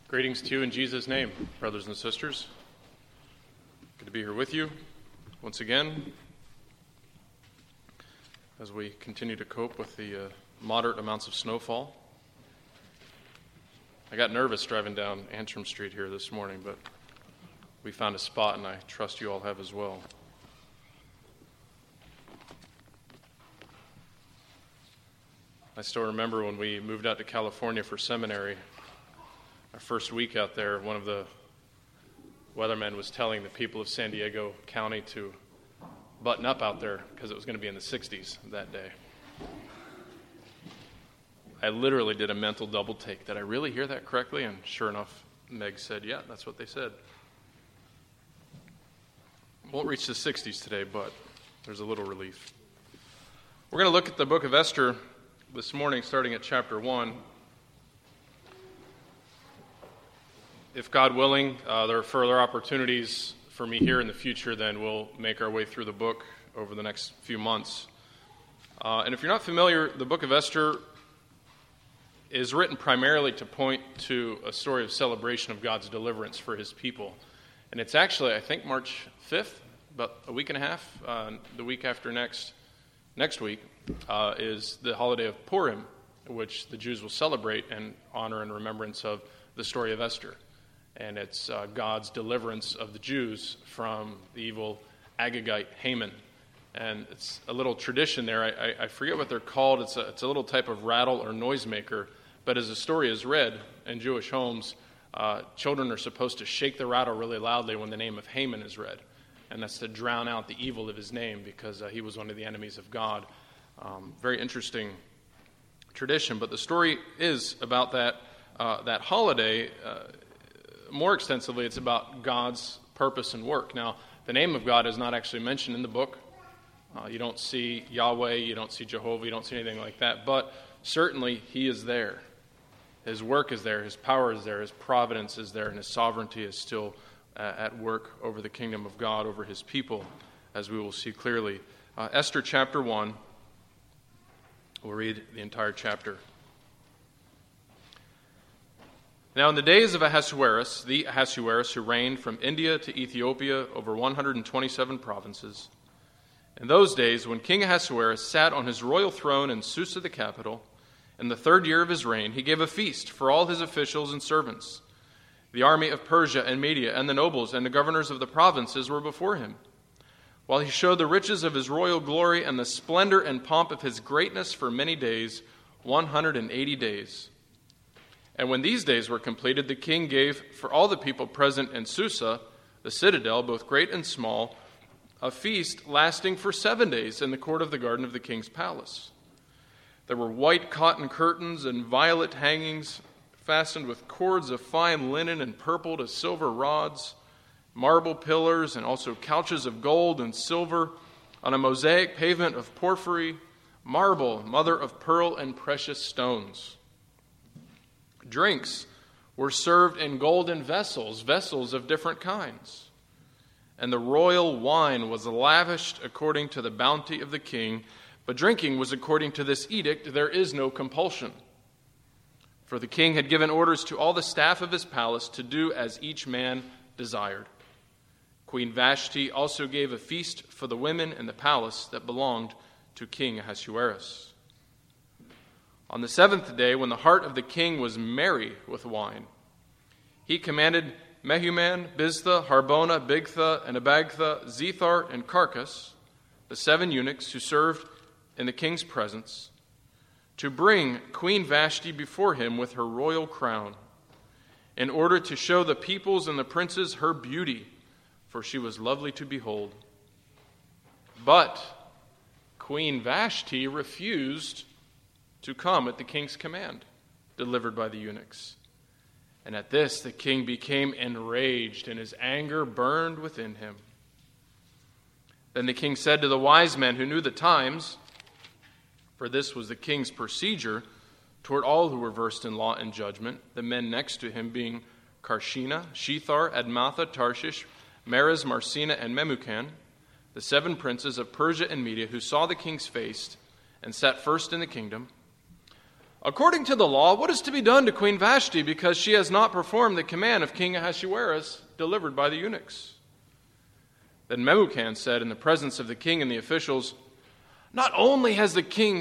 Greetings to you in Jesus' name, brothers and sisters. Good to be here with you once again as we continue to cope with the moderate amounts of snowfall. I got nervous driving down Antrim Street here this morning, but we found a spot, and I trust you all have as well. I still remember when we moved out to California for seminary. Our first week out there, one of the weathermen was telling the people of San Diego County to button up out there because it was going to be in the 60s that day. I literally did a mental double take. Did I really hear that correctly? And sure enough, Meg said, yeah, that's what they said. Won't reach the 60s today, but there's a little relief. We're going to look at the book of Esther this morning, starting at chapter 1. If God willing, there are further opportunities for me here in the future, then we'll make our way through the book over the next few months. And if you're not familiar, the book of Esther is written primarily to point to a story of celebration of God's deliverance for his people. And it's actually, I think, March 5th, about a week and a half. The week after next week is the holiday of Purim, which the Jews will celebrate in honor and remembrance of the story of Esther. And it's God's deliverance of the Jews from the evil Agagite Haman. And it's a little tradition there. I forget what they're called. It's a little type of rattle or noisemaker. But as the story is read in Jewish homes, children are supposed to shake the rattle really loudly when the name of Haman is read. And that's to drown out the evil of his name because he was one of the enemies of God. Very interesting tradition. But the story is about that holiday. More extensively, it's about God's purpose and work. Now, the name of God is not actually mentioned in the book. You don't see Yahweh, you don't see Jehovah, you don't see anything like that. But certainly, he is there. His work is there, his power is there, his providence is there, and his sovereignty is still at work over the kingdom of God, over his people, as we will see clearly. Esther chapter 1, we'll read the entire chapter. Now in the days of Ahasuerus, the Ahasuerus who reigned from India to Ethiopia over 127 provinces, in those days when King Ahasuerus sat on his royal throne in Susa the capital, in the 3rd year of his reign, he gave a feast for all his officials and servants. The army of Persia and Media and the nobles and the governors of the provinces were before him, while he showed the riches of his royal glory and the splendor and pomp of his greatness for many days, 180 days. And when these days were completed, the king gave for all the people present in Susa, the citadel, both great and small, a feast lasting for 7 days in the court of the garden of the king's palace. There were white cotton curtains and violet hangings fastened with cords of fine linen and purple to silver rods, marble pillars, and also couches of gold and silver on a mosaic pavement of porphyry, marble, mother of pearl, and precious stones. Drinks were served in golden vessels, vessels of different kinds. And the royal wine was lavished according to the bounty of the king, but drinking was according to this edict, there is no compulsion. For the king had given orders to all the staff of his palace to do as each man desired. Queen Vashti also gave a feast for the women in the palace that belonged to King Ahasuerus. On the 7th day, when the heart of the king was merry with wine, he commanded Mehuman, Biztha, Harbona, Bigtha, and Abagtha, Zethar, and Carcas, the 7 eunuchs who served in the king's presence, to bring Queen Vashti before him with her royal crown, in order to show the peoples and the princes her beauty, for she was lovely to behold. But Queen Vashti refused to come at the king's command, delivered by the eunuchs. And at this the king became enraged, and his anger burned within him. Then the king said to the wise men who knew the times, for this was the king's procedure toward all who were versed in law and judgment, the men next to him being Karshena, Shethar, Admatha, Tarshish, Meres, Marsena, and Memucan, the 7 princes of Persia and Media who saw the king's face and sat first in the kingdom. According to the law, what is to be done to Queen Vashti because she has not performed the command of King Ahasuerus delivered by the eunuchs?" Then Memucan said in the presence of the king and the officials, Not only against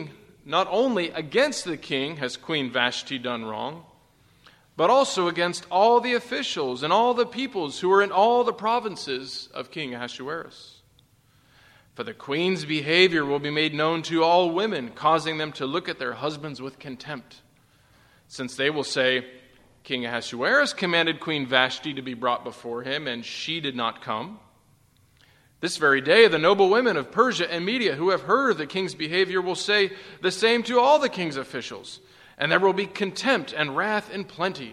the king has Queen Vashti done wrong, but also against all the officials and all the peoples who are in all the provinces of King Ahasuerus. For the queen's behavior will be made known to all women, causing them to look at their husbands with contempt, since they will say, King Ahasuerus commanded Queen Vashti to be brought before him, and she did not come. This very day, the noble women of Persia and Media who have heard of the king's behavior will say the same to all the king's officials, and there will be contempt and wrath in plenty.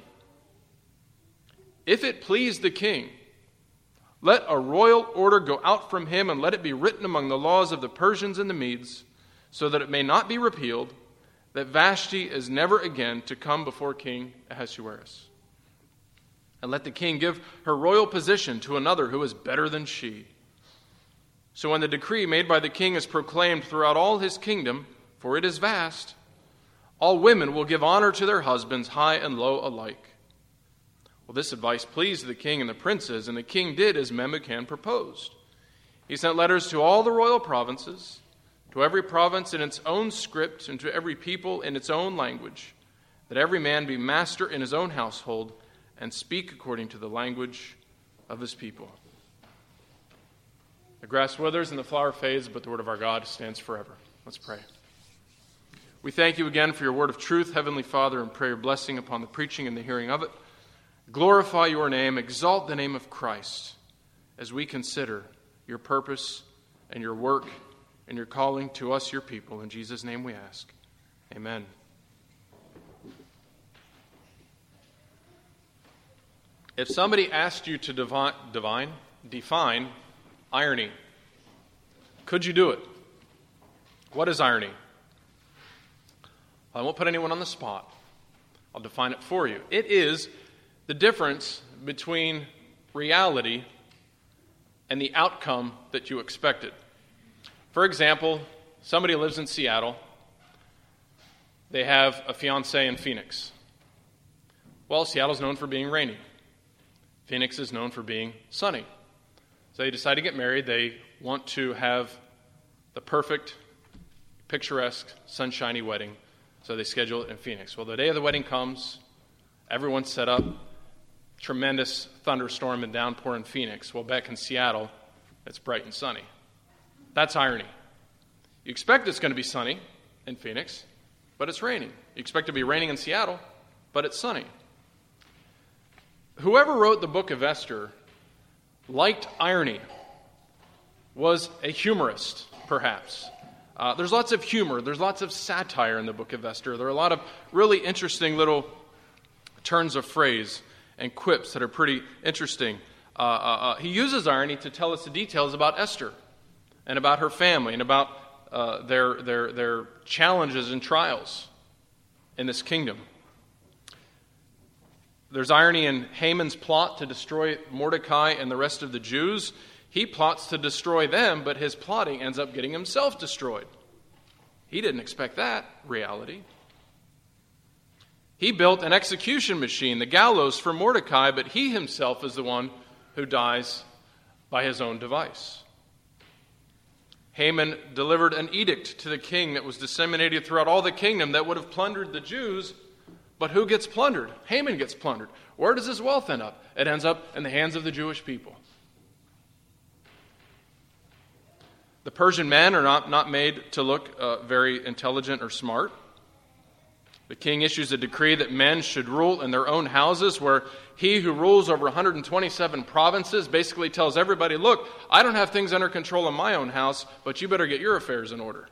If it please the king, let a royal order go out from him, and let it be written among the laws of the Persians and the Medes, so that it may not be repealed, that Vashti is never again to come before King Ahasuerus. And let the king give her royal position to another who is better than she. So when the decree made by the king is proclaimed throughout all his kingdom, for it is vast, all women will give honor to their husbands, high and low alike. Well, this advice pleased the king and the princes, and the king did as Memucan proposed. He sent letters to all the royal provinces, to every province in its own script, and to every people in its own language, that every man be master in his own household and speak according to the language of his people. The grass withers and the flower fades, but the word of our God stands forever. Let's pray. We thank you again for your word of truth, Heavenly Father, and pray your blessing upon the preaching and the hearing of it. Glorify your name, exalt the name of Christ as we consider your purpose and your work and your calling to us, your people. In Jesus' name we ask. Amen. If somebody asked you to define irony, could you do it? What is irony? I won't put anyone on the spot. I'll define it for you. It is the difference between reality and the outcome that you expected. For example, somebody lives in Seattle. They have a fiancé in Phoenix. Well, Seattle's known for being rainy. Phoenix is known for being sunny. So they decide to get married. They want to have the perfect, picturesque, sunshiny wedding. So they schedule it in Phoenix. Well, the day of the wedding comes. Everyone's set up. Tremendous thunderstorm and downpour in Phoenix. Well, back in Seattle, it's bright and sunny. That's irony. You expect it's going to be sunny in Phoenix, but it's raining. You expect it to be raining in Seattle, but it's sunny. Whoever wrote the book of Esther liked irony, was a humorist, perhaps. There's lots of humor. There's lots of satire in the book of Esther. There are a lot of really interesting little turns of phrase and quips that are pretty interesting. He uses irony to tell us the details about Esther and about her family and about their challenges and trials in this kingdom. There's irony in Haman's plot to destroy Mordecai and the rest of the Jews. He plots to destroy them, but his plotting ends up getting himself destroyed. He didn't expect that reality. He built an execution machine, the gallows for Mordecai, but he himself is the one who dies by his own device. Haman delivered an edict to the king that was disseminated throughout all the kingdom that would have plundered the Jews, but who gets plundered? Haman gets plundered. Where does his wealth end up? It ends up in the hands of the Jewish people. The Persian men are not made to look very intelligent or smart. The king issues a decree that men should rule in their own houses, where he who rules over 127 provinces basically tells everybody, look, I don't have things under control in my own house, but you better get your affairs in order.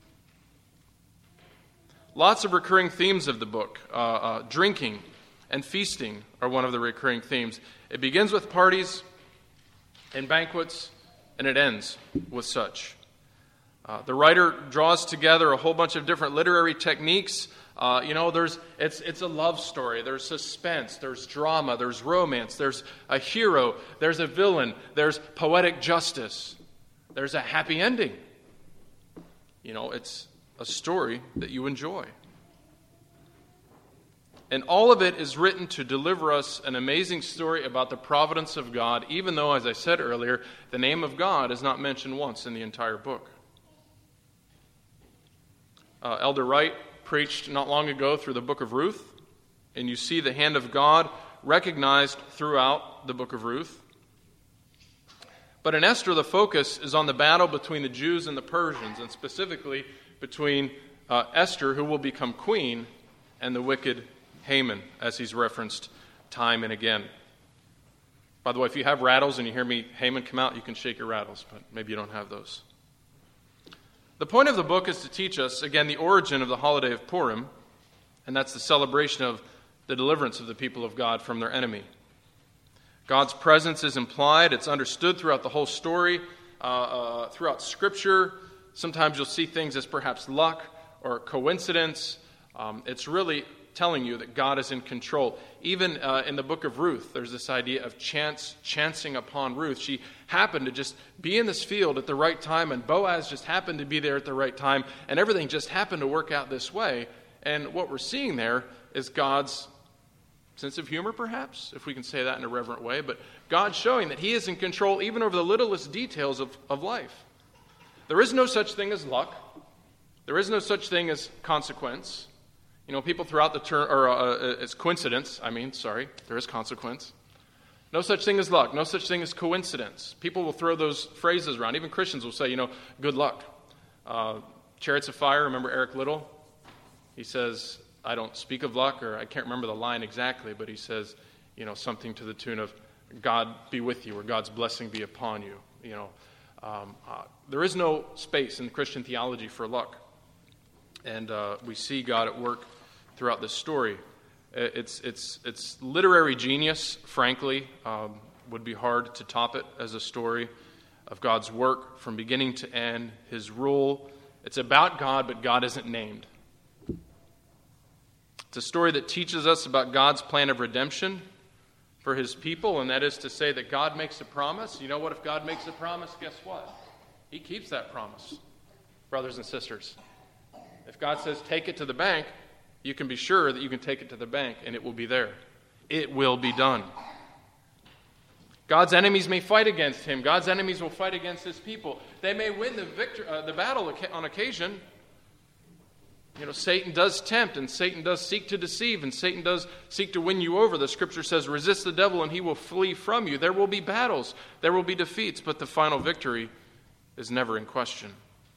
Lots of recurring themes of the book. Drinking and feasting are one of the recurring themes. It begins with parties and banquets, and it ends with such. The writer draws together a whole bunch of different literary techniques. It's a love story. There's suspense. There's drama. There's romance. There's a hero. There's a villain. There's poetic justice. There's a happy ending. It's a story that you enjoy. And all of it is written to deliver us an amazing story about the providence of God, even though, as I said earlier, the name of God is not mentioned once in the entire book. Elder Wright preached not long ago through the book of Ruth, and you see the hand of God recognized throughout the book of Ruth. But in Esther, the focus is on the battle between the Jews and the Persians, and specifically between Esther, who will become queen, and the wicked Haman, as he's referenced time and again. By the way, if you have rattles and you hear me, Haman, come out, you can shake your rattles, but maybe you don't have those. The point of the book is to teach us, again, the origin of the holiday of Purim, and that's the celebration of the deliverance of the people of God from their enemy. God's presence is implied. It's understood throughout the whole story, throughout Scripture. Sometimes you'll see things as perhaps luck or coincidence. It's really telling you that God is in control. Even in the book of Ruth, there's this idea of chancing upon Ruth. She happened to just be in this field at the right time, and Boaz just happened to be there at the right time, and everything just happened to work out this way. And what we're seeing there is God's sense of humor, perhaps, if we can say that in a reverent way, but God showing that He is in control even over the littlest details of life. There is no such thing as luck. There is no such thing as consequence. You know, people throughout the term, as coincidence, there is consequence. No such thing as luck. No such thing as coincidence. People will throw those phrases around. Even Christians will say, good luck. Chariots of Fire, remember Eric Liddell? He says, I don't speak of luck, or I can't remember the line exactly, but he says, something to the tune of, God be with you, or God's blessing be upon you. There is no space in Christian theology for luck. And we see God at work throughout this story. It's literary genius, frankly. Would be hard to top it as a story of God's work from beginning to end, His rule. It's about God, but God isn't named. It's a story that teaches us about God's plan of redemption for His people, and that is to say that God makes a promise. You know what? If God makes a promise, guess what? He keeps that promise, brothers and sisters. If God says, take it to the bank, you can be sure that you can take it to the bank and it will be there. It will be done. God's enemies may fight against Him. God's enemies will fight against His people. They may win the battle on occasion. Satan does tempt, and Satan does seek to deceive, and Satan does seek to win you over. The Scripture says, resist the devil and he will flee from you. There will be battles. There will be defeats, but the final victory is never in question.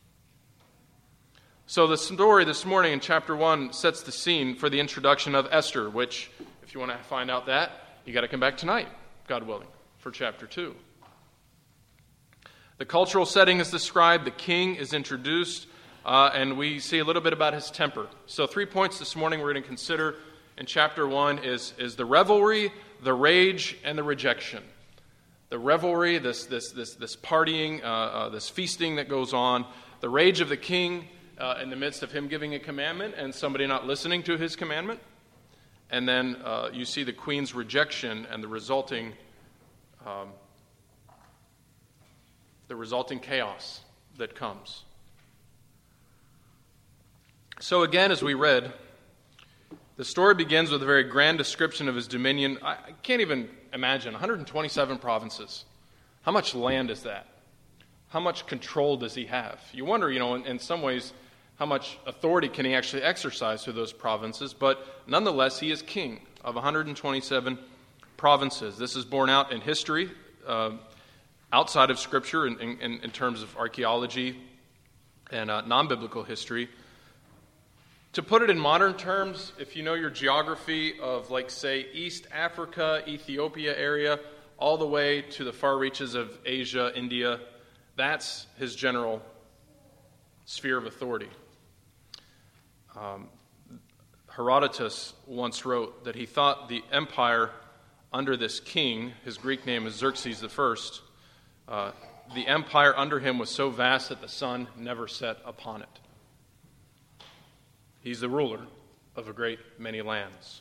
So the story this morning in chapter 1 sets the scene for the introduction of Esther, which, if you want to find out that, you got to come back tonight, God willing, for chapter 2. The cultural setting is described, the king is introduced, and we see a little bit about his temper. So 3 points this morning we're going to consider in chapter 1 is the revelry, the rage, and the rejection. The revelry, this partying, this feasting that goes on, the rage of the king, in the midst of him giving a commandment and somebody not listening to his commandment. And then you see the queen's rejection and the resulting chaos that comes. So again, as we read, the story begins with a very grand description of his dominion. I can't even imagine, 127 provinces. How much land is that? How much control does he have? You wonder, in some ways, how much authority can he actually exercise through those provinces? But nonetheless, he is king of 127 provinces. This is borne out in history, outside of Scripture, in terms of archaeology and non-biblical history. To put it in modern terms, if you know your geography of, say, East Africa, Ethiopia area, all the way to the far reaches of Asia, India, that's his general sphere of authority. Herodotus once wrote that he thought the empire under this king, his Greek name is Xerxes I, the empire under him was so vast that the sun never set upon it. He's the ruler of a great many lands.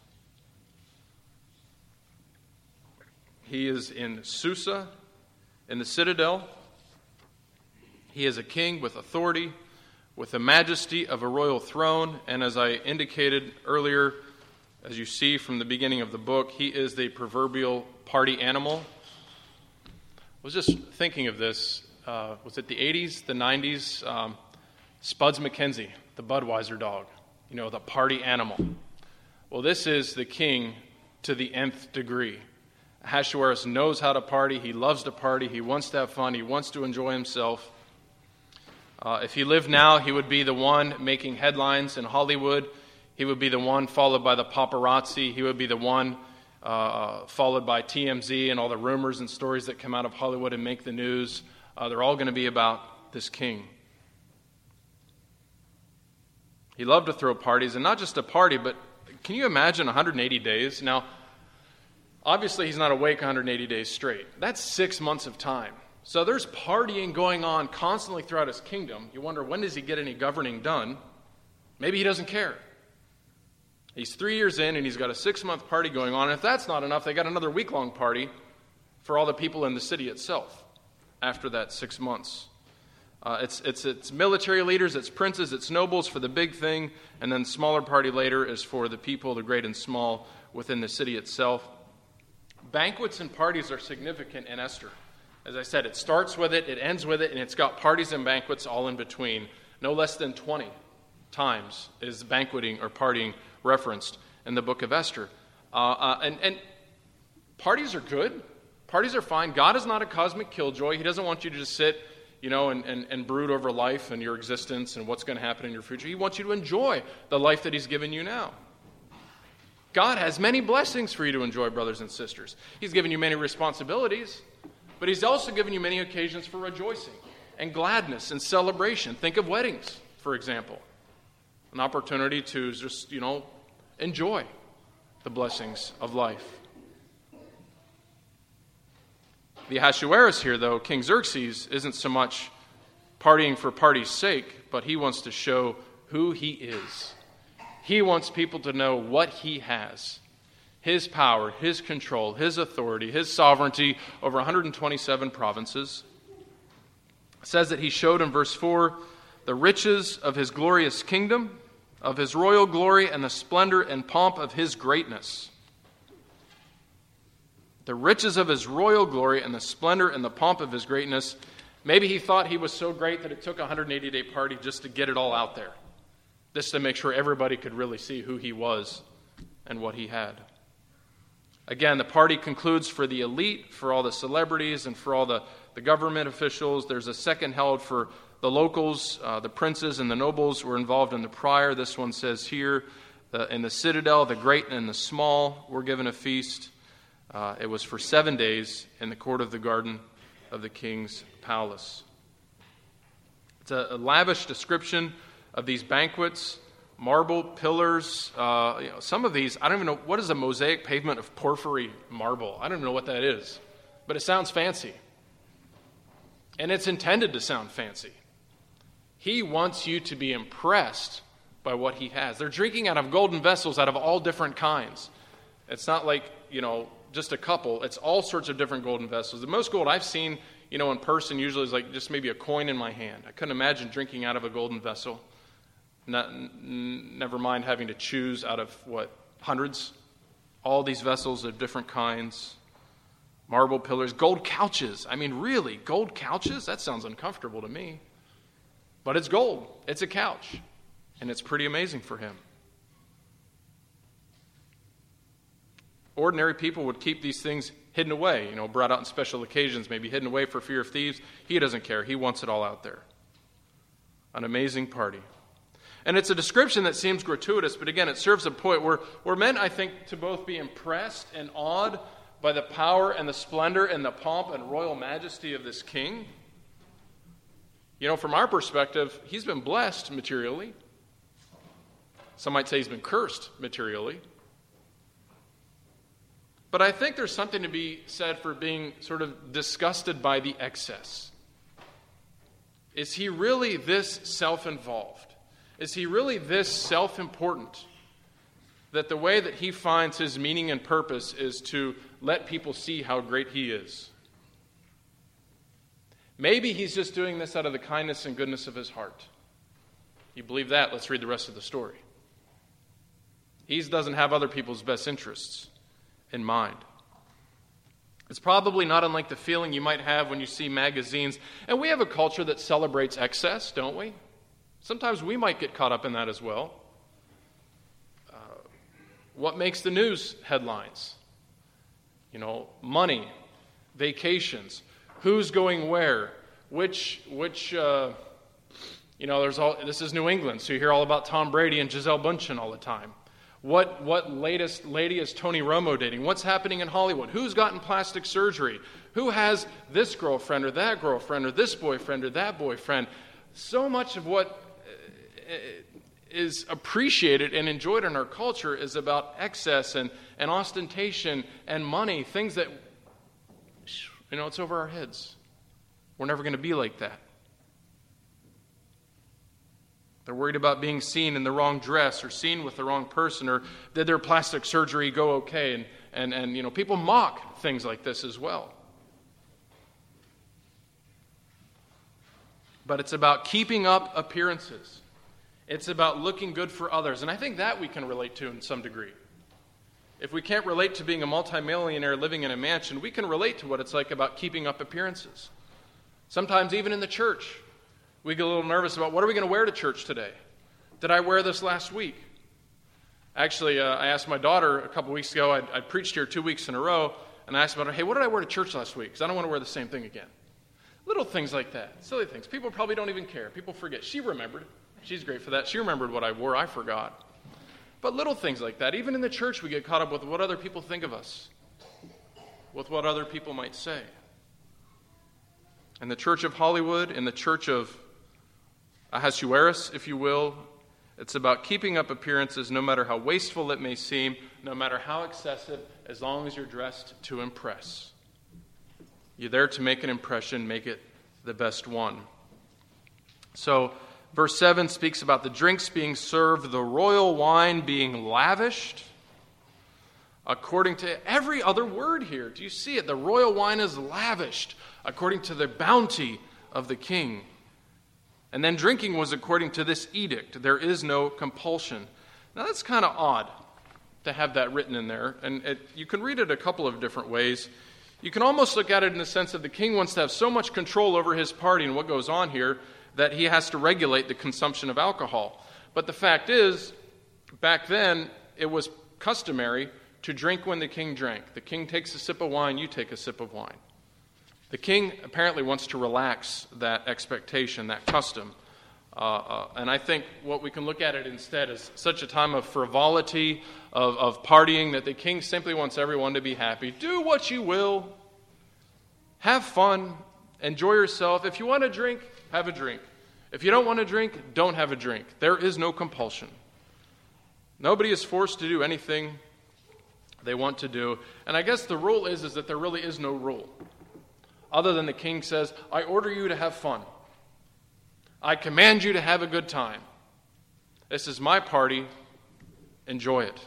He is in Susa, in the citadel. He is a king with authority, with the majesty of a royal throne, and as I indicated earlier, As you see from the beginning of the book, he is the proverbial party animal. I was just thinking of this. Was it the 80s, the 90s? Spuds MacKenzie, the Budweiser dog, the party animal. Well, this is the king to the nth degree. Ahasuerus knows how to party. He loves to party. He wants to have fun. He wants to enjoy himself. If he lived now, he would be the one making headlines in Hollywood. He would be the one followed by the paparazzi. He would be the one followed by TMZ and all the rumors and stories that come out of Hollywood and make the news. They're all going to be about this king. He loved to throw parties, and not just a party, but can you imagine 180 days? Now, obviously he's not awake 180 days straight. That's 6 months of time. So there's partying going on constantly throughout his kingdom. You wonder, when does he get any governing done? Maybe he doesn't care. He's 3 years in, and he's got a 6-month party going on. And if that's not enough, they got another week-long party for all the people in the city itself after that 6 months. It's military leaders, it's princes, it's nobles for the big thing, and then smaller party later is for the people, the great and small, within the city itself. Banquets and parties are significant in Esther. As I said, it starts with it ends with it, and it's got parties and banquets all in between. No less than 20 times is banqueting or partying referenced in the book of Esther. And parties are good. Parties are fine. God is not a cosmic killjoy. He doesn't want you to just sit, and brood over life and your existence and what's going to happen in your future. He wants you to enjoy the life that he's given you now. God has many blessings for you to enjoy, brothers and sisters. He's given you many responsibilities, but he's also given you many occasions for rejoicing and gladness and celebration. Think of weddings, for example. An opportunity to just, enjoy the blessings of life. The Ahasuerus here, though, King Xerxes, isn't so much partying for party's sake, but he wants to show who he is. He wants people to know what he has. His power, his control, his authority, his sovereignty over 127 provinces. It says that he showed in verse 4 the riches of his glorious kingdom, of his royal glory, and the splendor and pomp of his greatness. The riches of his royal glory and the splendor and the pomp of his greatness. Maybe he thought he was so great that it took a 180-day party just to get it all out there. Just to make sure everybody could really see who he was and what he had. Again, the party concludes for the elite, for all the celebrities, and for all the government officials. There's a second held for the locals, the princes and the nobles were involved in the prior. This one says here, in the citadel, the great and the small were given a feast. It was for 7 days in the court of the garden of the king's palace. It's a lavish description of these banquets, marble pillars. Some of these, I don't even know, what is a mosaic pavement of porphyry marble? I don't even know what that is, but it sounds fancy. And it's intended to sound fancy. He wants you to be impressed by what he has. They're drinking out of golden vessels out of all different kinds. It's not like, just a couple. It's all sorts of different golden vessels. The most gold I've seen, in person usually is like just maybe a coin in my hand. I couldn't imagine drinking out of a golden vessel. Never mind having to choose out of, hundreds? All these vessels of different kinds. Marble pillars, gold couches. I mean, really, gold couches? That sounds uncomfortable to me. But it's gold. It's a couch. And it's pretty amazing for him. Ordinary people would keep these things hidden away, brought out on special occasions, maybe hidden away for fear of thieves. He doesn't care. He wants it all out there. An amazing party. And it's a description that seems gratuitous, but again, it serves a point. We're meant, I think, to both be impressed and awed by the power and the splendor and the pomp and royal majesty of this king. From our perspective, he's been blessed materially. Some might say he's been cursed materially. But I think there's something to be said for being sort of disgusted by the excess. Is he really this self-involved? Is he really this self-important that the way that he finds his meaning and purpose is to let people see how great he is? Maybe he's just doing this out of the kindness and goodness of his heart. You believe that? Let's read the rest of the story. He doesn't have other people's best interests in mind. It's probably not unlike the feeling you might have when you see magazines. And we have a culture that celebrates excess, don't we? Sometimes we might get caught up in that as well. What makes the news headlines? Money, vacations, who's going where, which this is New England, so you hear all about Tom Brady and Gisele Bündchen all the time. What latest lady is Tony Romo dating? What's happening in Hollywood? Who's gotten plastic surgery? Who has this girlfriend or that girlfriend or this boyfriend or that boyfriend? So much of what is appreciated and enjoyed in our culture is about excess and ostentation and money, things that, it's over our heads. We're never going to be like that. They're worried about being seen in the wrong dress or seen with the wrong person, or did their plastic surgery go okay? And people mock things like this as well. But it's about keeping up appearances. It's about looking good for others. And I think that we can relate to in some degree. If we can't relate to being a multimillionaire living in a mansion, we can relate to what it's like about keeping up appearances. Sometimes even in the church, we get a little nervous about what are we going to wear to church today? Did I wear this last week? Actually, I asked my daughter a couple weeks ago, I preached here 2 weeks in a row, and I asked about her, hey, what did I wear to church last week? Because I don't want to wear the same thing again. Little things like that, silly things. People probably don't even care. People forget. She remembered. She's great for that. She remembered what I wore. I forgot. But little things like that. Even in the church, we get caught up with what other people think of us, with what other people might say. In the church of Hollywood, in the church of Ahasuerus, if you will, it's about keeping up appearances no matter how wasteful it may seem, no matter how excessive, as long as you're dressed to impress. You're there to make an impression, make it the best one. So, verse 7 speaks about the drinks being served, the royal wine being lavished, according to every other word here. Do you see it? The royal wine is lavished according to the bounty of the king. And then drinking was according to this edict. There is no compulsion. Now that's kind of odd to have that written in there. And you can read it a couple of different ways. You can almost look at it in the sense that the king wants to have so much control over his party and what goes on here that he has to regulate the consumption of alcohol. But the fact is, back then, it was customary to drink when the king drank. The king takes a sip of wine, you take a sip of wine. The king apparently wants to relax that expectation, that custom. And I think what we can look at it instead is such a time of frivolity, of partying, that the king simply wants everyone to be happy. Do what you will. Have fun. Enjoy yourself. If you want to drink, have a drink. If you don't want to drink, don't have a drink. There is no compulsion. Nobody is forced to do anything they want to do. And I guess the rule is that there really is no rule. Other than the king says, I order you to have fun. I command you to have a good time. This is my party. Enjoy it.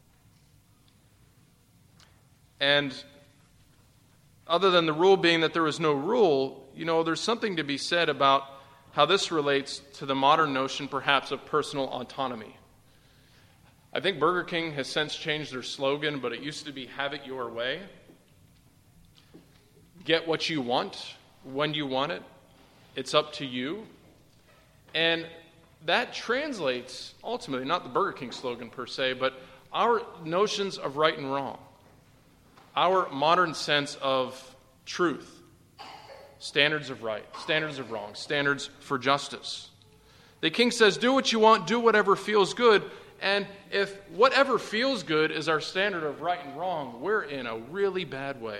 And other than the rule being that there is no rule, there's something to be said about how this relates to the modern notion, perhaps, of personal autonomy. I think Burger King has since changed their slogan, but it used to be, have it your way. Get what you want, when you want it. It's up to you. And that translates, ultimately, not the Burger King slogan per se, but our notions of right and wrong. Our modern sense of truth. Standards of right, standards of wrong, standards for justice. The king says, do what you want, do whatever feels good. And if whatever feels good is our standard of right and wrong, we're in a really bad way.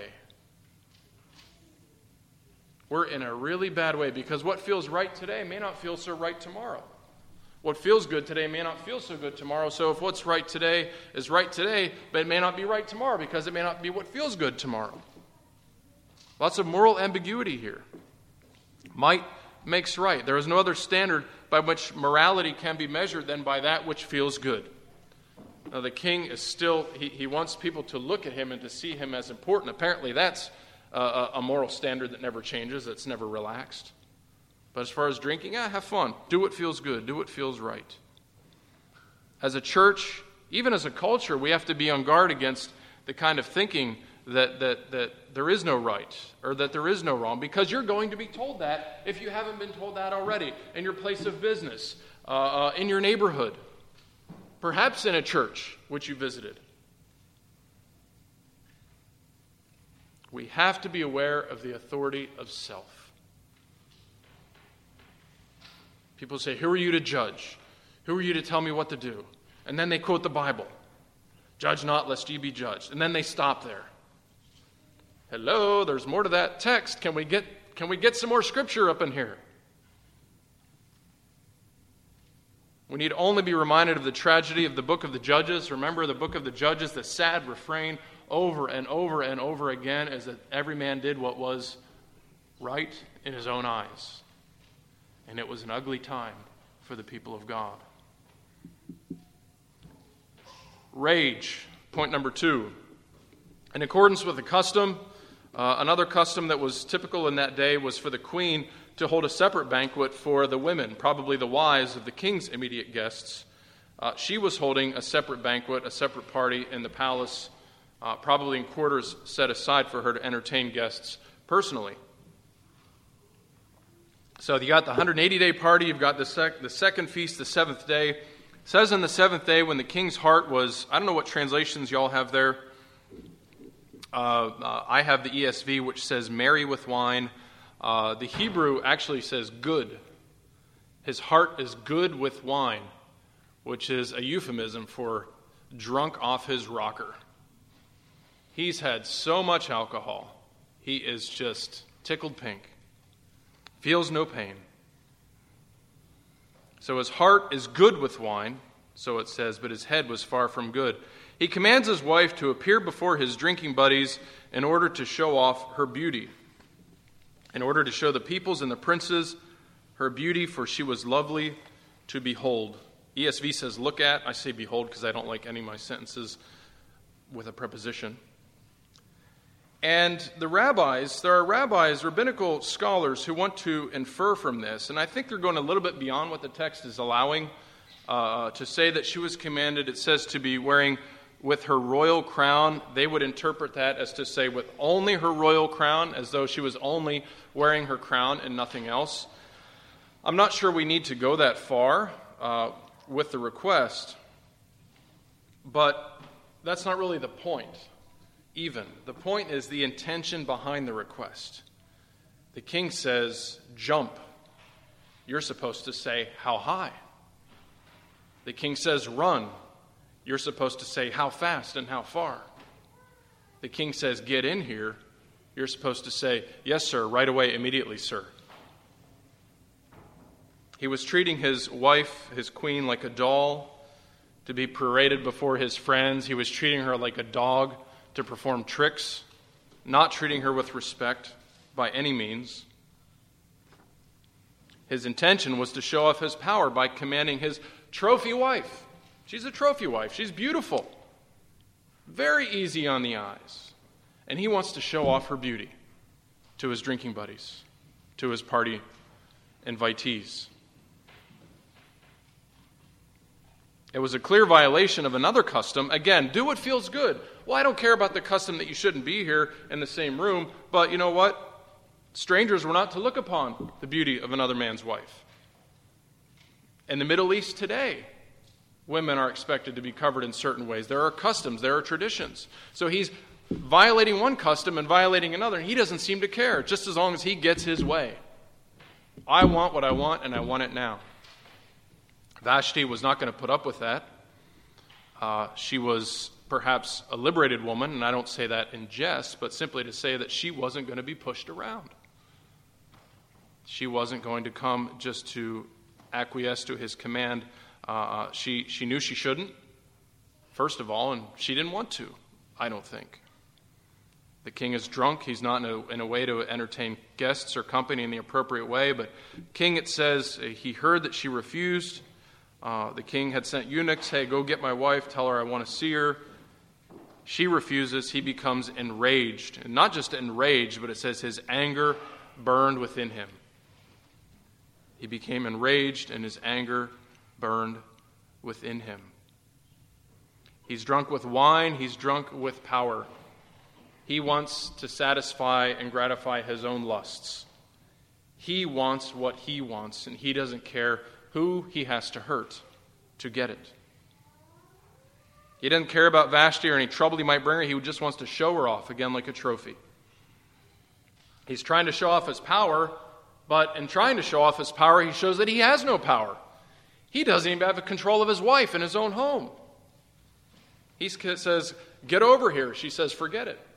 We're in a really bad way, because what feels right today may not feel so right tomorrow. What feels good today may not feel so good tomorrow. So if what's right today is right today, but it may not be right tomorrow because it may not be what feels good tomorrow. Lots of moral ambiguity here. Might makes right. There is no other standard by which morality can be measured than by that which feels good. Now the king is still, he wants people to look at him and to see him as important. Apparently that's a moral standard that never changes, that's never relaxed. But as far as drinking, have fun. Do what feels good. Do what feels right. As a church, even as a culture, we have to be on guard against the kind of thinking that there is no right or that there is no wrong, because you're going to be told that if you haven't been told that already in your place of business, in your neighborhood, perhaps in a church which you visited. We have to be aware of the authority of self. People say, who are you to judge? Who are you to tell me what to do? And then they quote the Bible. Judge not, lest ye be judged. And then they stop there. Hello, there's more to that text. Can we get some more scripture up in here? We need only be reminded of the tragedy of the book of the Judges. Remember the book of the Judges, the sad refrain over and over and over again is that every man did what was right in his own eyes. And it was an ugly time for the people of God. Rage, point number 2. In accordance with the custom, another custom that was typical in that day was for the queen to hold a separate banquet for the women, probably the wives of the king's immediate guests. She was holding a separate banquet, a separate party in the palace, probably in quarters set aside for her to entertain guests personally. So you got the 180-day party, you've got the second feast, the seventh day. It says on the seventh day when the king's heart was, I don't know what translations y'all have there. I have the ESV, which says merry with wine. The Hebrew actually says good. His heart is good with wine, which is a euphemism for drunk off his rocker. He's had so much alcohol, he is just tickled pink. Feels no pain. So his heart is good with wine, so it says, but his head was far from good. He commands his wife to appear before his drinking buddies in order to show off her beauty, in order to show the peoples and the princes her beauty, for she was lovely to behold. ESV says look at. I say behold because I don't like any of my sentences with a preposition. And there are rabbis, rabbinical scholars who want to infer from this, and I think they're going a little bit beyond what the text is allowing, to say that she was commanded, it says, to be wearing with her royal crown. They would interpret that as to say with only her royal crown, as though she was only wearing her crown and nothing else. I'm not sure we need to go that far with the request, but that's not really the point. Even. The point is the intention behind the request. The king says, jump. You're supposed to say, how high? The king says, run. You're supposed to say, how fast and how far? The king says, get in here. You're supposed to say, yes, sir, right away, immediately, sir. He was treating his wife, his queen, like a doll to be paraded before his friends. He was treating her like a dog to perform tricks, not treating her with respect by any means. His intention was to show off his power by commanding his trophy wife. She's a trophy wife. She's beautiful. Very easy on the eyes. And he wants to show off her beauty to his drinking buddies, to his party invitees. It was a clear violation of another custom. Again, do what feels good. Well, I don't care about the custom that you shouldn't be here in the same room, but you know what? Strangers were not to look upon the beauty of another man's wife. In the Middle East today, women are expected to be covered in certain ways. There are customs, there are traditions. So he's violating one custom and violating another, and he doesn't seem to care, just as long as he gets his way. I want what I want, and I want it now. Vashti was not going to put up with that. She was perhaps a liberated woman, and I don't say that in jest, but simply to say that she wasn't going to be pushed around. She wasn't going to come just to acquiesce to his command. She knew she shouldn't, first of all, and she didn't want to, I don't think. The king is drunk. He's not in a way to entertain guests or company in the appropriate way, but king, it says, he heard that she refused. The king had sent eunuchs, hey, go get my wife, tell her I want to see her. She refuses. He becomes enraged. And not just enraged, but it says his anger burned within him. He became enraged, and his anger burned within him. He's drunk with wine. He's drunk with power. He wants to satisfy and gratify his own lusts. He wants what he wants, and he doesn't care who he has to hurt to get it. He doesn't care about Vashti or any trouble he might bring her. He just wants to show her off, again, like a trophy. He's trying to show off his power, but in trying to show off his power, he shows that he has no power. He doesn't even have control of his wife in his own home. He says, "Get over here." She says, "Forget it."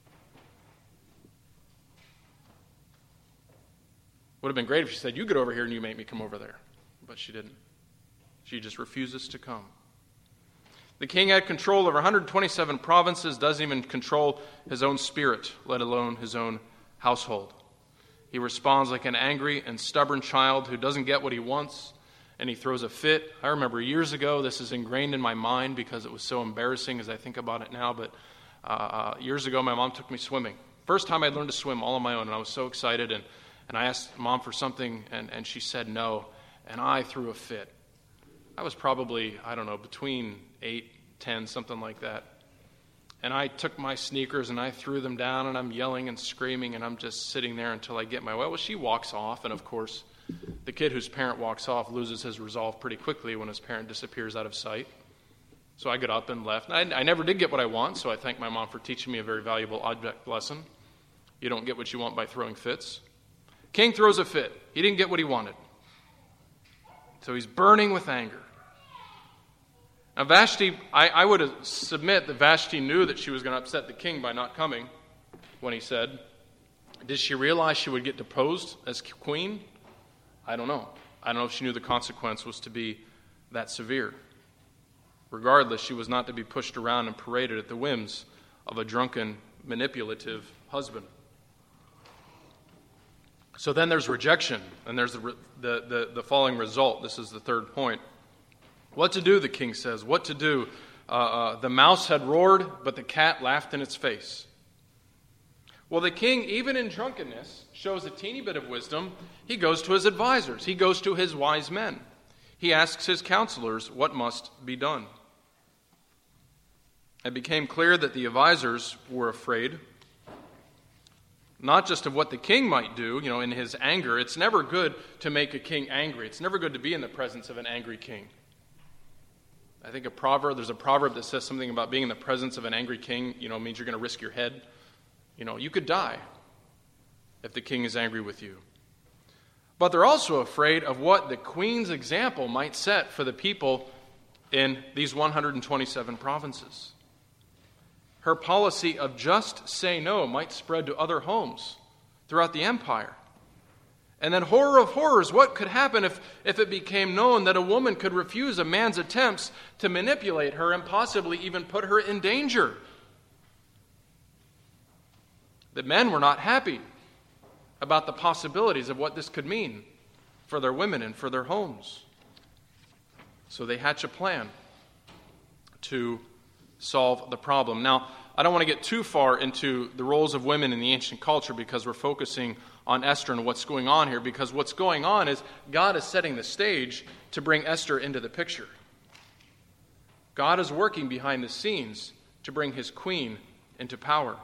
Would have been great if she said, "You get over here and you make me come over there." But she didn't. She just refuses to come. The king had control over 127 provinces, doesn't even control his own spirit, let alone his own household. He responds like an angry and stubborn child who doesn't get what he wants, and he throws a fit. I remember years ago, this is ingrained in my mind because it was so embarrassing as I think about it now, but years ago my mom took me swimming. First time I learned to swim all on my own, and I was so excited, and I asked Mom for something, and she said no, and I threw a fit. I was probably, between 8, 10, something like that. And I took my sneakers and I threw them down, and I'm yelling and screaming, and I'm just sitting there until I get my way. Well, she walks off, and of course, the kid whose parent walks off loses his resolve pretty quickly when his parent disappears out of sight. So I got up and left. I never did get what I want, so I thank my mom for teaching me a very valuable object lesson. You don't get what you want by throwing fits. King throws a fit. He didn't get what he wanted. So he's burning with anger. Now Vashti, I would submit that Vashti knew that she was going to upset the king by not coming when he said. Did she realize she would get deposed as queen? I don't know. I don't know if she knew the consequence was to be that severe. Regardless, she was not to be pushed around and paraded at the whims of a drunken, manipulative husband. So then there's rejection, and there's the following result. This is the third point. What to do, the king says. What to do? The mouse had roared, but the cat laughed in its face. Well, the king, even in drunkenness, shows a teeny bit of wisdom. He goes to his advisors. He goes to his wise men. He asks his counselors what must be done. It became clear that the advisors were afraid, not just of what the king might do, in his anger. It's never good to make a king angry. It's never good to be in the presence of an angry king. I think there's a proverb that says something about being in the presence of an angry king, means you're going to risk your head. You could die if the king is angry with you. But they're also afraid of what the queen's example might set for the people in these 127 provinces. Her policy of just say no might spread to other homes throughout the empire. And then horror of horrors, what could happen if it became known that a woman could refuse a man's attempts to manipulate her and possibly even put her in danger? The men were not happy about the possibilities of what this could mean for their women and for their homes. So they hatch a plan to solve the problem. Now, I don't want to get too far into the roles of women in the ancient culture because we're focusing on Esther and what's going on here, because what's going on is God is setting the stage to bring Esther into the picture. God is working behind the scenes to bring his queen into power.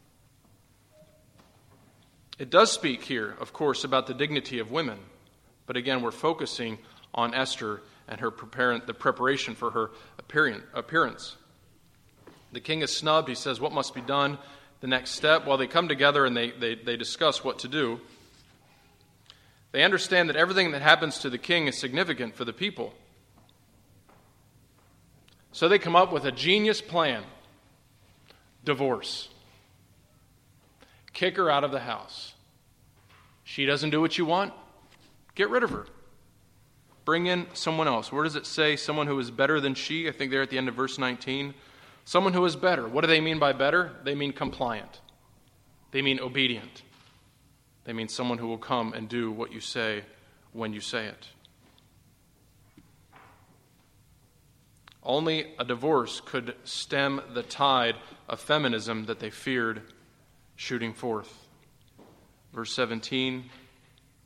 It does speak here, of course, about the dignity of women, but again, we're focusing on Esther and the preparation for her appearance. The king is snubbed. He says, what must be done? The next step? Well, they come together and they discuss what to do. They understand that everything that happens to the king is significant for the people. So they come up with a genius plan. Divorce. Kick her out of the house. She doesn't do what you want? Get rid of her. Bring in someone else. Where does it say someone who is better than she? I think there at the end of verse 19. Someone who is better. What do they mean by better? They mean compliant. They mean obedient. They mean someone who will come and do what you say when you say it. Only a divorce could stem the tide of feminism that they feared shooting forth. Verse 17.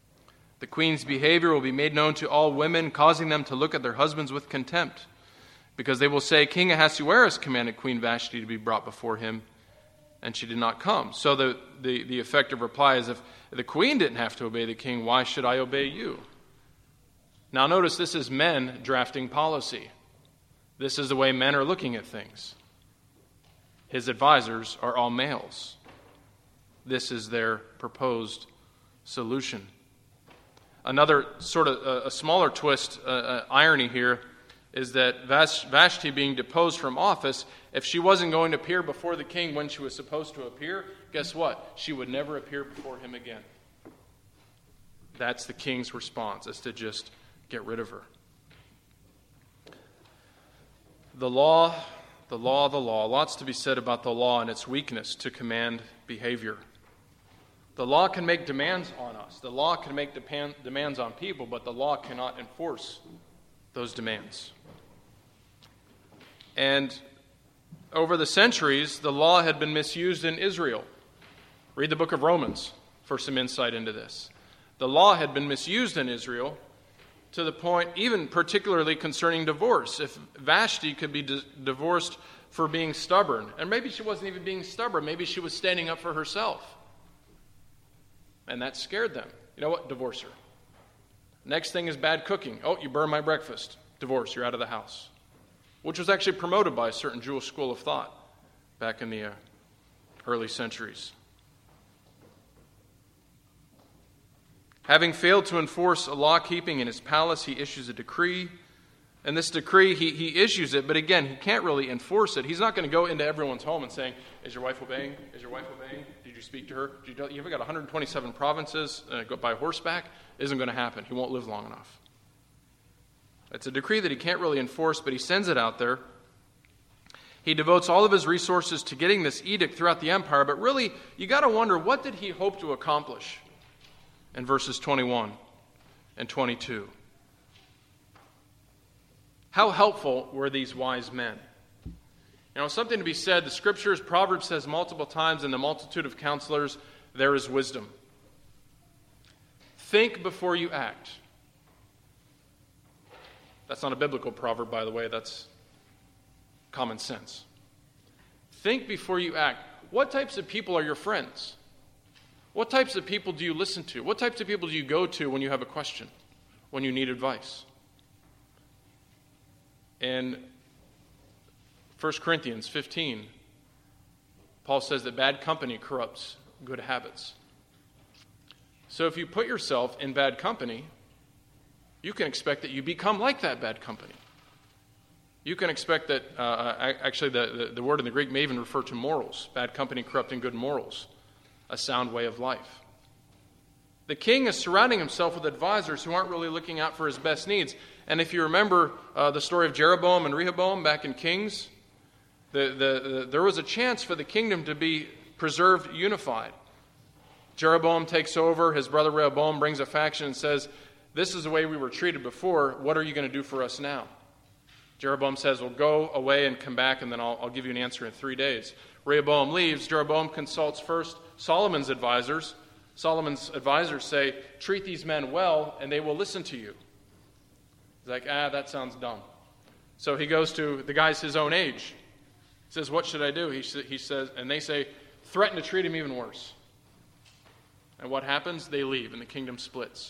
The queen's behavior will be made known to all women, causing them to look at their husbands with contempt. Because they will say, King Ahasuerus commanded Queen Vashti to be brought before him, and she did not come. So the effective reply is, if the queen didn't have to obey the king, why should I obey you? Now notice, this is men drafting policy. This is the way men are looking at things. His advisors are all males. This is their proposed solution. Another sort of a smaller twist, irony here, is that Vashti being deposed from office, if she wasn't going to appear before the king when she was supposed to appear, guess what? She would never appear before him again. That's the king's response, is to just get rid of her. The law. Lots to be said about the law and its weakness to command behavior. The law can make demands on us. The law can make demands on people, but the law cannot enforce those demands. And over the centuries, the law had been misused in Israel. Read the book of Romans for some insight into this. The law had been misused in Israel to the point, even particularly concerning divorce. If Vashti could be divorced for being stubborn, and maybe she wasn't even being stubborn, maybe she was standing up for herself. And that scared them. You know what? Divorce her. Next thing is bad cooking. Oh, you burned my breakfast. Divorce, you're out of the house. Which was actually promoted by a certain Jewish school of thought back in the early centuries. Having failed to enforce a law keeping in his palace, he issues a decree. And this decree, he issues it, but again, he can't really enforce it. He's not going to go into everyone's home and saying, is your wife obeying? Is your wife obeying? Did you speak to her? You ever got 127 provinces, go by horseback? Isn't going to happen. He won't live long enough. It's a decree that he can't really enforce, but he sends it out there. He devotes all of his resources to getting this edict throughout the empire, but really, you got to wonder, what did he hope to accomplish in verses 21 and 22? How helpful were these wise men? You know, something to be said, the Scriptures, Proverbs says multiple times, in the multitude of counselors, there is wisdom. Think before you act. That's not a biblical proverb, by the way. That's common sense. Think before you act. What types of people are your friends? What types of people do you listen to? What types of people do you go to when you have a question, when you need advice? In 1 Corinthians 15, Paul says that bad company corrupts good habits. So if you put yourself in bad company, you can expect that you become like that bad company. You can expect that, actually the word in the Greek may even refer to morals. Bad company corrupting good morals. A sound way of life. The king is surrounding himself with advisors who aren't really looking out for his best needs. And if you remember the story of Jeroboam and Rehoboam back in Kings, there was a chance for the kingdom to be preserved unified. Jeroboam takes over. His brother Rehoboam brings a faction and says, this is the way we were treated before. What are you going to do for us now? Jeroboam says, well, go away and come back, and then I'll give you an answer in 3 days. Rehoboam leaves. Jeroboam consults first Solomon's advisors. Solomon's advisors say, treat these men well, and they will listen to you. He's like, that sounds dumb. So he goes to the guys his own age. He says, what should I do? He says, and they say, threaten to treat him even worse. And what happens? They leave, and the kingdom splits.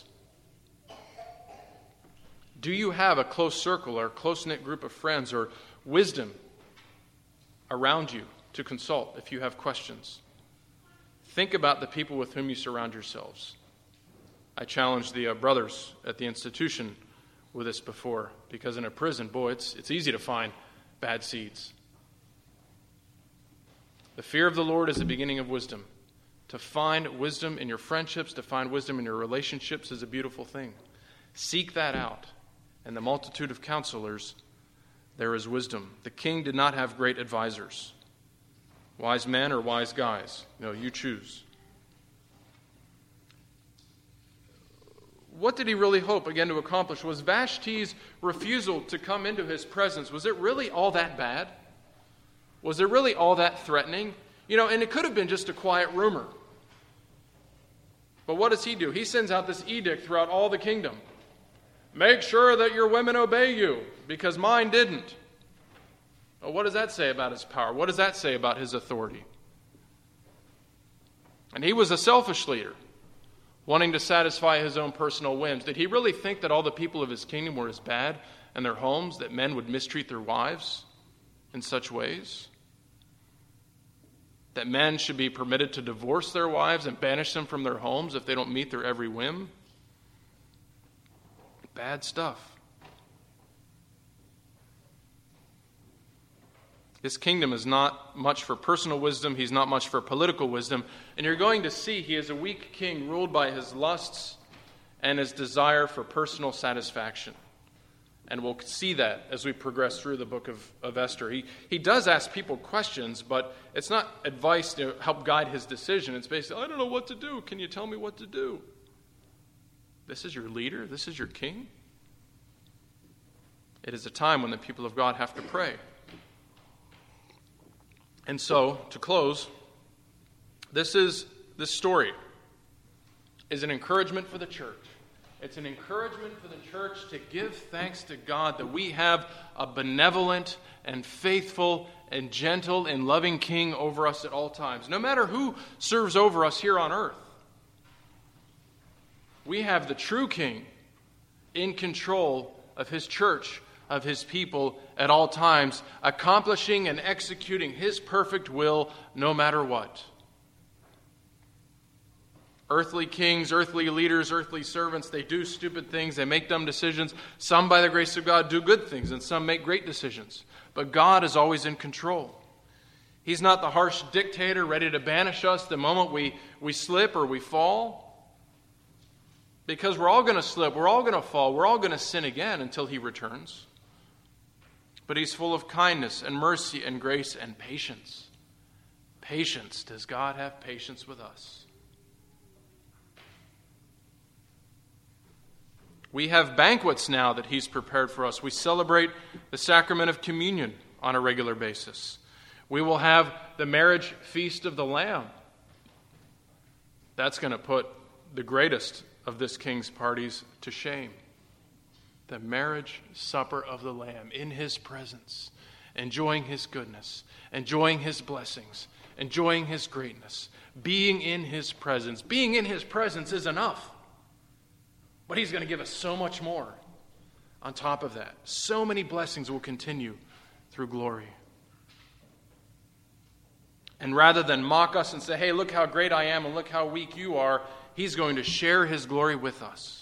Do you have a close circle or a close-knit group of friends or wisdom around you to consult if you have questions? Think about the people with whom you surround yourselves. I challenged the brothers at the institution with this before, because in a prison, boy, it's easy to find bad seeds. The fear of the Lord is the beginning of wisdom. To find wisdom in your friendships, to find wisdom in your relationships is a beautiful thing. Seek that out. And the multitude of counselors, there is wisdom. The king did not have great advisors. Wise men or wise guys? No, you choose. What did he really hope, again, to accomplish? Was Vashti's refusal to come into his presence, was it really all that bad? Was it really all that threatening? You know, and it could have been just a quiet rumor. But what does he do? He sends out this edict throughout all the kingdom. Make sure that your women obey you, because mine didn't. Well, what does that say about his power? What does that say about his authority? And he was a selfish leader, wanting to satisfy his own personal whims. Did he really think that all the people of his kingdom were as bad in their homes, that men would mistreat their wives in such ways? That men should be permitted to divorce their wives and banish them from their homes if they don't meet their every whim? Bad stuff. His kingdom is not much for personal wisdom. He's not much for political wisdom. And you're going to see he is a weak king ruled by his lusts and his desire for personal satisfaction. And we'll see that as we progress through the book of Esther. He does ask people questions, but it's not advice to help guide his decision. It's basically, I don't know what to do. Can you tell me what to do? This is your leader? This is your king? It is a time when the people of God have to pray. And so, to close, this story is an encouragement for the church. It's an encouragement for the church to give thanks to God that we have a benevolent and faithful and gentle and loving king over us at all times. No matter who serves over us here on earth, we have the true king in control of his church, of his people at all times, accomplishing and executing his perfect will no matter what. Earthly kings, earthly leaders, earthly servants, they do stupid things, they make dumb decisions. Some, by the grace of God, do good things, and some make great decisions. But God is always in control. He's not the harsh dictator ready to banish us the moment we slip or we fall. Because we're all going to slip, we're all going to fall, we're all going to sin again until he returns. But he's full of kindness and mercy and grace and patience. Patience. Does God have patience with us? We have banquets now that he's prepared for us. We celebrate the sacrament of communion on a regular basis. We will have the marriage feast of the Lamb. That's going to put the greatest of this king's parties to shame. The marriage supper of the Lamb in his presence, enjoying his goodness, enjoying his blessings, enjoying his greatness, being in his presence. Being in his presence is enough. But he's going to give us so much more on top of that. So many blessings will continue through glory. And rather than mock us and say, hey, look how great I am and look how weak you are, he's going to share his glory with us.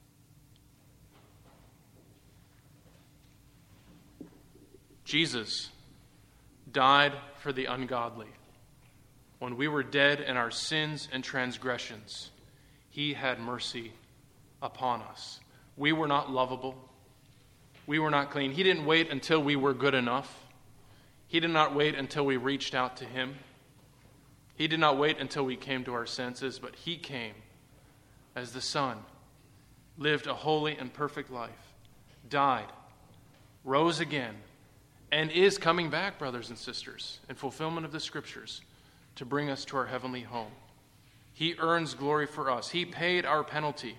Jesus died for the ungodly. When we were dead in our sins and transgressions, he had mercy upon us. We were not lovable. We were not clean. He didn't wait until we were good enough. He did not wait until we reached out to him. He did not wait until we came to our senses, but he came as the Son, lived a holy and perfect life, died, rose again, and is coming back, brothers and sisters, in fulfillment of the Scriptures, to bring us to our heavenly home. He earns glory for us. He paid our penalty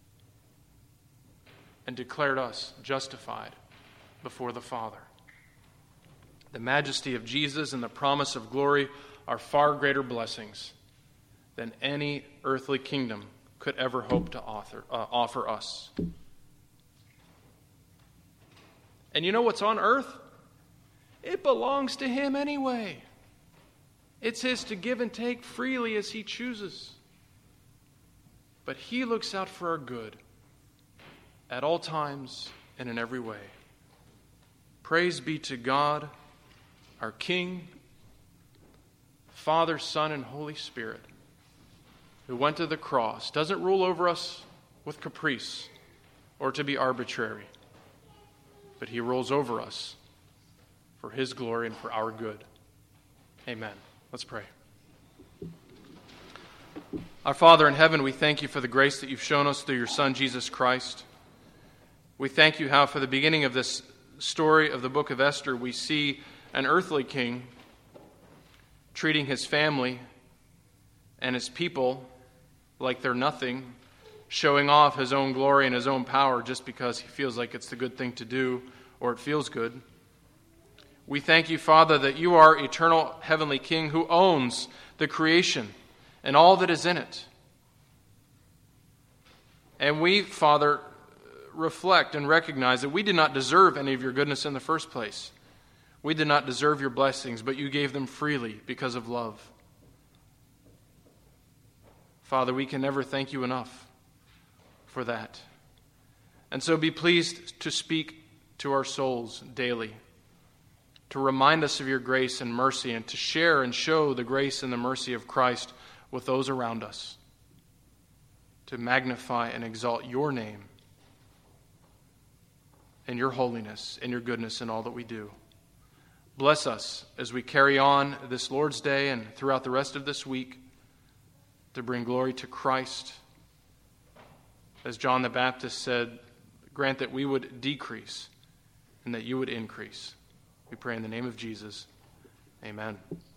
and declared us justified before the Father. The majesty of Jesus and the promise of glory are far greater blessings than any earthly kingdom could ever hope to offer us. And you know what's on earth? It belongs to him anyway. It's his to give and take freely as he chooses. But he looks out for our good at all times and in every way. Praise be to God, our King, Father, Son, and Holy Spirit, who went to the cross, doesn't rule over us with caprice or to be arbitrary, but he rules over us for his glory and for our good. Amen. Let's pray. Our Father in heaven, we thank you for the grace that you've shown us through your Son, Jesus Christ. We thank you how for the beginning of this story of the book of Esther, we see an earthly king treating his family and his people like they're nothing, showing off his own glory and his own power just because he feels like it's the good thing to do or it feels good. We thank you, Father, that you are eternal heavenly King who owns the creation and all that is in it. And we, Father, reflect and recognize that we did not deserve any of your goodness in the first place. We did not deserve your blessings, but you gave them freely because of love. Father, we can never thank you enough for that. And so be pleased to speak to our souls daily, to remind us of your grace and mercy, and to share and show the grace and the mercy of Christ with those around us, to magnify and exalt your name and your holiness and your goodness in all that we do. Bless us as we carry on this Lord's Day and throughout the rest of this week to bring glory to Christ. As John the Baptist said, grant that we would decrease and that you would increase. We pray in the name of Jesus. Amen.